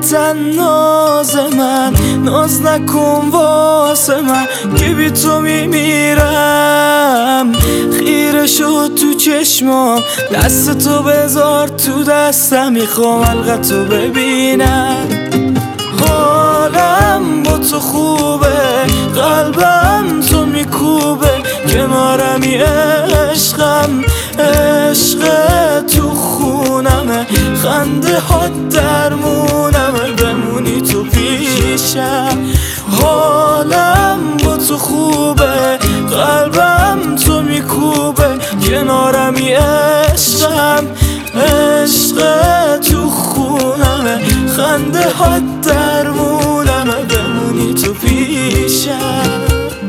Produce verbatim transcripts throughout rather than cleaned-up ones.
وطن ناز من، ناز نکن واسه من که بی تو میمیرم. خیره شد تو چشمام، دست تو بذار تو دستم، میخوام حلقتو ببینم. حالم با تو خوبه، قلبم تو میکوبه، کنارمی عشقم، عشق تو خونمه، خنده ها درمونمه، بمونی تو پیشم. حالم با تو خوبه، قلبم تو میکوبه، کنارمی عشقم، عشق تو خونمه، خنده ها درمونمه، بمونی تو پیشم.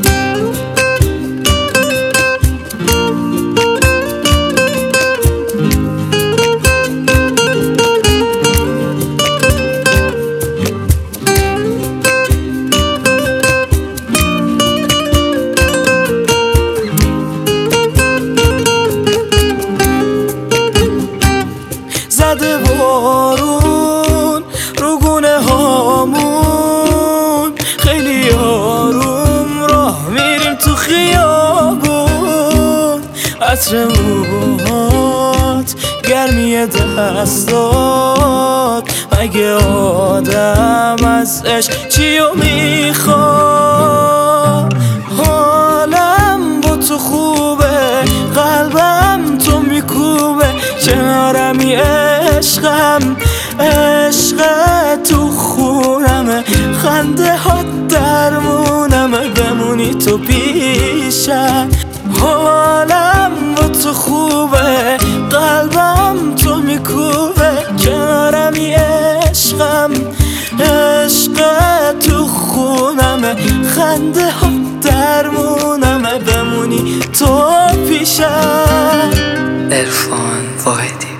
زده بارون رو گونه هامون، خیلی آروم راه میریم تو خیابون. عطر موهات، گرمی دستات، مگه آدم از عشق چیو میخواد؟ حالم با تو خوبه، قلبم تو میکوبه، کنارمی عشقم، عشق تو خونمه، خنده ها درمونمه، بمونی تو پیشم. حالم با تو خوبه، قلبم تو میکوبه، کنارمی عشقم، عشق تو خونمه، خنده ها درمونمه، بمونی تو پیشم. عرفان واحدی.